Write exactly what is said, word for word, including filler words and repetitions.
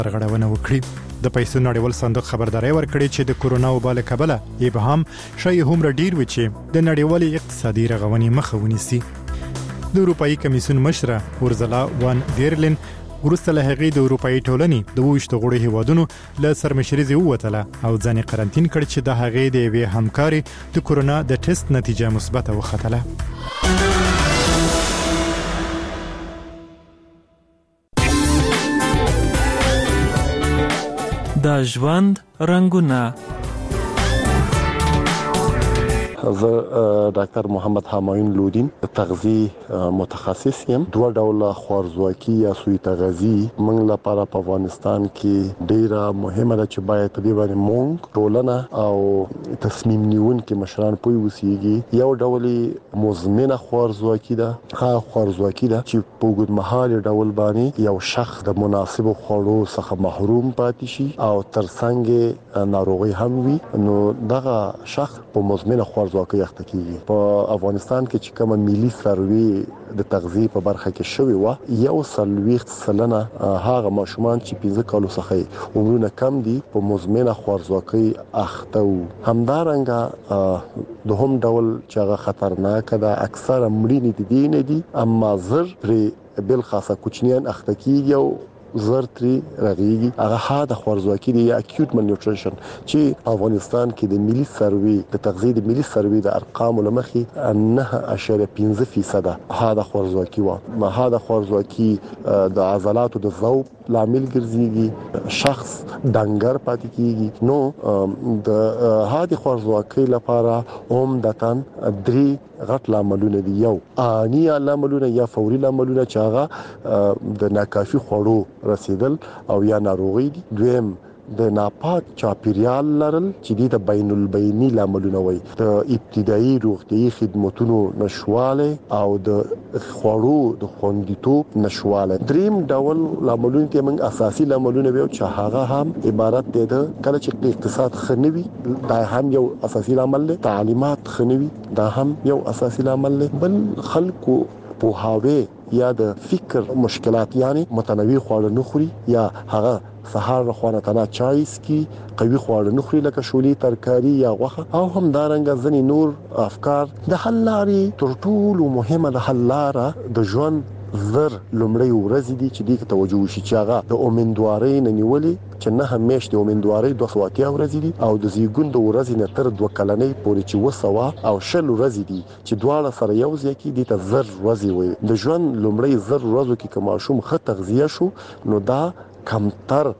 غړونه وکړي. د پیسو نړیوال صندوق خبرداري ورکړي چې د کورونا وبا له کبله ابهام شای هم ډیر و چې د نړیوال اقتصادي رغونې مخه ونیسي. د اروپאי کمیسیون مشره اورزلا وان دیرلین ورسته له هغې د اروپאי ټولنې د وښت غړي هیوادونو له سرمشري ووتله او ځان قرنټین کړ چې د هغې د وی همکاري د کورونا د ټیسټ نتیجه مثبت وختله. د ژوند رنگونه. زه ډاکټر محمد حمایون لودین تغذیه متخصص یم. دوه ډوله خوارزواکي یا سوی تغذیه موږ لپاره په افغانستان کې ډیره مهمه ده چې باید په دې باندې موږ ټولنه او تصمیم نیونکي مشران پوي وسیږي. یو ډول مزمنه خوارزواکي ده، ها خوارزواکي ده چې په وګړي مهال ډول باندې یو شخص د مناسب خوړو څخه محروم پاتې شي او ترڅنګ ناروغي هم وي، نو دغه شخص په مزمنه خوارزواکي زواکي اخته کیږي. په افغانستان کې چې کومه ملي سروې د تغذیه په برخه کې شوی و، یو سلويخت سلنه هغه ماشومان چې پنځه کالو څخه عمرونه کم دي په مزمنه خوارزواکي اخته وو. همدارنګه د هم ډول چې هغه خطرناک ده، اکثره مړینې دي نه دي، اما زر پر بل خاصه کوچنیان اخته کیږي او زر تری رغیږي. هغه ها د خوارزواکي دی اکیوټ مالنیوټریشن چې افغانستان کې د ملي سروې د تغذیه د ملي سروې د ارقام لمخي نه اشاره پنځه فیصد ها د خوارزواکي و. ما ها د خوارزواکي د عضلاتو د ذوب لامل ګرځيږي، شخص ډنګر پاتې کیږي. نو د ها د خوارزواکي لپاره عمدتاً درې غټ لاملونه دي. یو اني لاملونه یا فوري لاملونه چې هغه د ناکافي خوړو رسیدل او یا ناروغي دي. دویم د ناپاک چاپیریال لرل چې د بین البینی لاملونه وي، د ابتدایي روغتيایي خدماتونو نشواله او د خوړو د خوندیتوب نشواله. دریم ډول لاملونه چې موږ اساسي لاملونه وي چې هغه هم عبارت دي د کله چې اقتصاد خنوي، دا هم یو اساسي لامل دی. تعلیمات خنوي، دا هم یو اساسي لامل دی. بل خلکو په هاوی یا د فکر مشکلات، یعنی متنوع خواړه نه خوري یا هغه سهار خوانه تنا چایس کی قوي خواړه نه خوري لکه شولې ترکاری یا غوښه، او هم دارنګ ځنی نور افکار. د حل لارې تر ټولو مهمه د حل لاره د ژوند زر لمړی ورځ دي چې دې توجه وشي چې هغه د اومندواري نه نیولې چې نه همیش د اومندواري دوه سوه اتیا ورځې دي او د زیګون د ورځې نه تر دوه کلنۍ پورې چې وسوا او شل ورځې دي چې دواړه سره یو ځای کې دي ته زر ورځې وي. د ژوند لمړی زر ورځو کې کوم شوم خه تغذیه شو، نو دا کمتر